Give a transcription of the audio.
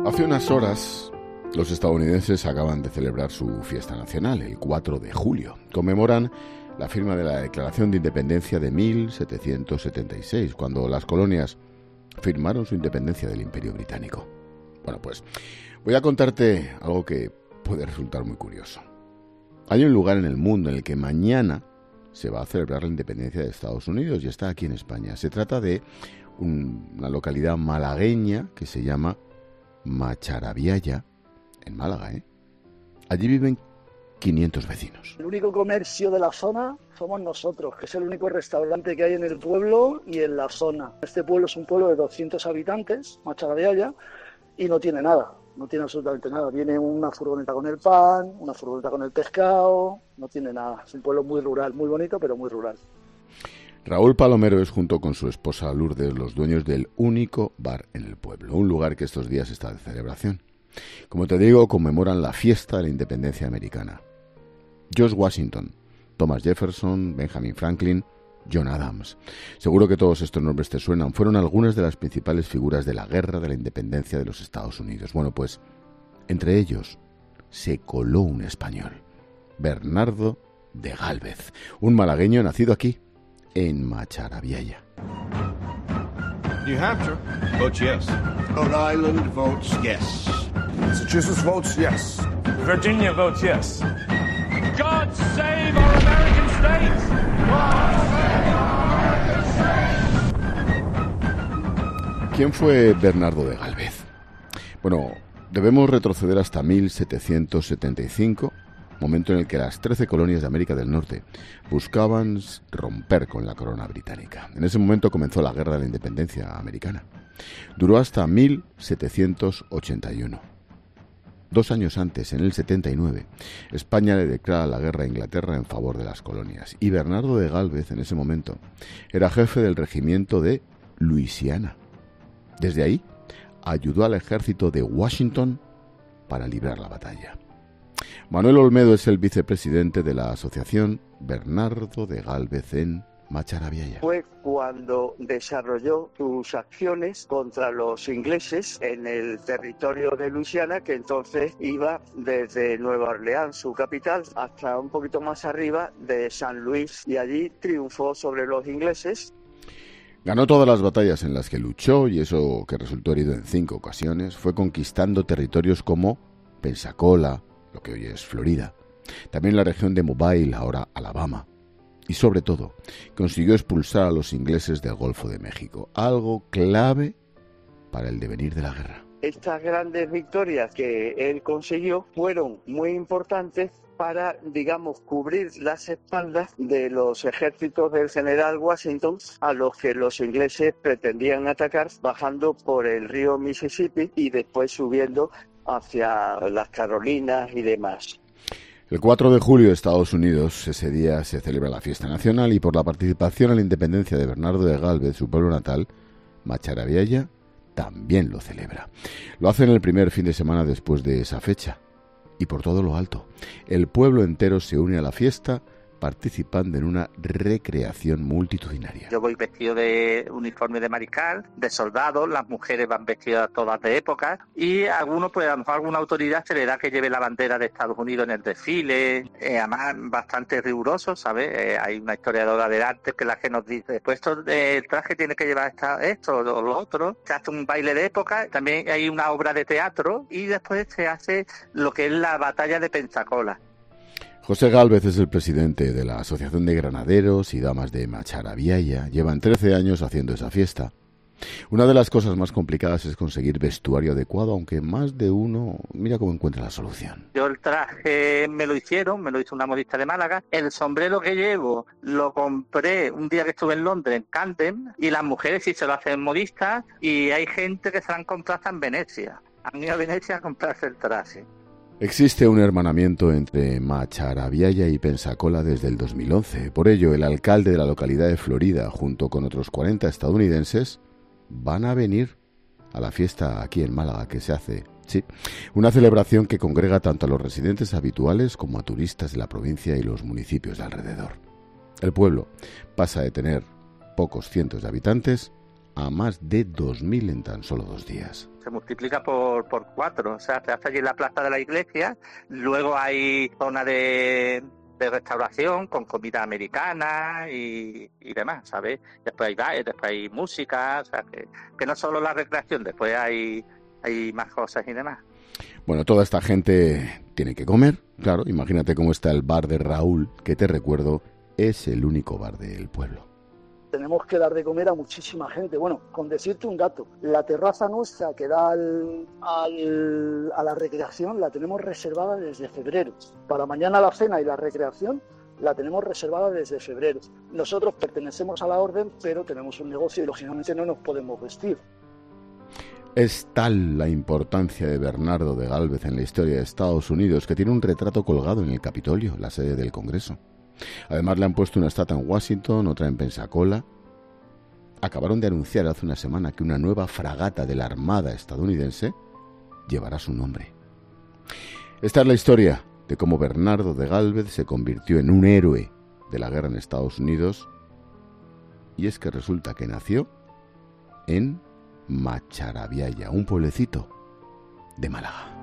Hace unas horas, los estadounidenses acaban de celebrar su fiesta nacional, el 4 de julio. Conmemoran la firma de la Declaración de Independencia de 1776, cuando las colonias firmaron su independencia del Imperio Británico. Bueno, pues voy a contarte algo que puede resultar muy curioso. Hay un lugar en el mundo en el que mañana se va a celebrar la independencia de Estados Unidos y está aquí en España. Se trata de una localidad malagueña que se llama Macharabiaya, en Málaga, ¿eh? Allí viven 500 vecinos. El único comercio de la zona somos nosotros, que es el único restaurante que hay en el pueblo y en la zona. Este pueblo es un pueblo de 200 habitantes, Macharabiaya, y no tiene nada, no tiene absolutamente nada. Viene una furgoneta con el pan, una furgoneta con el pescado, no tiene nada. Es un pueblo muy rural, muy bonito, pero muy rural. Raúl Palomero es, junto con su esposa Lourdes, los dueños del único bar en el pueblo, un lugar que estos días está de celebración. Como te digo, conmemoran la fiesta de la independencia americana. George Washington, Thomas Jefferson, Benjamin Franklin, John Adams. Seguro que todos estos nombres te suenan. Fueron algunas de las principales figuras de la guerra de la independencia de los Estados Unidos. Bueno, pues, entre ellos se coló un español, Bernardo de Gálvez, un malagueño nacido aquí, en Macharabiaya. New Hampshire votes yes. Rhode Island votes yes. Massachusetts votes yes. Virginia votes yes. God save our American states! God save our American states! ¿Quién fue Bernardo de Gálvez? Bueno, debemos retroceder hasta 1775, momento en el que las 13 colonias de América del Norte buscaban romper con la corona británica. En ese momento comenzó la Guerra de la Independencia americana. Duró hasta 1781. 2 años antes, en el 79, España le declara la guerra a Inglaterra en favor de las colonias. Y Bernardo de Gálvez, en ese momento, era jefe del regimiento de Luisiana. Desde ahí, ayudó al ejército de Washington para librar la batalla. Manuel Olmedo es el vicepresidente de la asociación Bernardo de Gálvez en Macharabiaya. Fue cuando desarrolló sus acciones contra los ingleses en el territorio de Luisiana, que entonces iba desde Nueva Orleans, su capital, hasta un poquito más arriba de San Luis, y allí triunfó sobre los ingleses. Ganó todas las batallas en las que luchó, y eso que resultó herido en 5 ocasiones. Fue conquistando territorios como Pensacola, lo que hoy es Florida, también la región de Mobile, ahora Alabama, y sobre todo consiguió expulsar a los ingleses del Golfo de México, algo clave para el devenir de la guerra. Estas grandes victorias que él consiguió fueron muy importantes para, digamos, cubrir las espaldas de los ejércitos del general Washington, a los que los ingleses pretendían atacar bajando por el río Mississippi y después subiendo hacia las Carolinas y demás. El 4 de julio, Estados Unidos, ese día se celebra la fiesta nacional, y por la participación en la independencia de Bernardo de Gálvez, su pueblo natal, Macharabiaya, también lo celebra. Lo hace en el primer fin de semana después de esa fecha. Y por todo lo alto, el pueblo entero se une a la fiesta, participando en una recreación multitudinaria. Yo voy vestido de uniforme de mariscal, de soldado, las mujeres van vestidas todas de época, y a algunos, pues a lo mejor alguna autoridad se le da que lleve la bandera de Estados Unidos en el desfile, además bastante riguroso, ¿sabes? Hay una historiadora del arte que es la que nos dice, pues el traje tiene que llevar esto o lo otro, se hace un baile de época, también hay una obra de teatro, y después se hace lo que es la batalla de Pensacola. José Gálvez es el presidente de la Asociación de Granaderos y Damas de Macharabiaya. Llevan 13 años haciendo esa fiesta. Una de las cosas más complicadas es conseguir vestuario adecuado, aunque más de uno mira cómo encuentra la solución. Yo el traje me lo hizo una modista de Málaga. El sombrero que llevo lo compré un día que estuve en Londres, en Camden, y las mujeres sí se lo hacen modistas, y hay gente que se lo han comprado hasta en Venecia. Han ido a Venecia a comprarse el traje. Existe un hermanamiento entre Macharabiaya y Pensacola desde el 2011. Por ello, el alcalde de la localidad de Florida, junto con otros 40 estadounidenses, van a venir a la fiesta aquí en Málaga que se hace. Sí, una celebración que congrega tanto a los residentes habituales como a turistas de la provincia y los municipios de alrededor. El pueblo pasa de tener pocos cientos de habitantes a más de 2.000 en tan solo 2 días. Se multiplica por 4, o sea, se hace allí en la plaza de la iglesia, luego hay zona de restauración con comida americana y demás, ¿sabes? Después hay bares, después hay música, o sea, que no solo la recreación, después hay más cosas y demás. Bueno, toda esta gente tiene que comer, claro, imagínate cómo está el bar de Raúl, que te recuerdo, es el único bar del pueblo. Tenemos que dar de comer a muchísima gente. Bueno, con decirte un dato, la terraza nuestra que da a la recreación la tenemos reservada desde febrero. Para mañana la cena y la recreación la tenemos reservada desde febrero. Nosotros pertenecemos a la orden, pero tenemos un negocio y lógicamente no nos podemos vestir. Es tal la importancia de Bernardo de Gálvez en la historia de Estados Unidos que tiene un retrato colgado en el Capitolio, la sede del Congreso. Además le han puesto una estatua en Washington, otra en Pensacola. Acabaron de anunciar hace una semana que una nueva fragata de la Armada estadounidense llevará su nombre. Esta es la historia de cómo Bernardo de Gálvez se convirtió en un héroe de la guerra en Estados Unidos, y es que resulta que nació en Macharabiaya, un pueblecito de Málaga.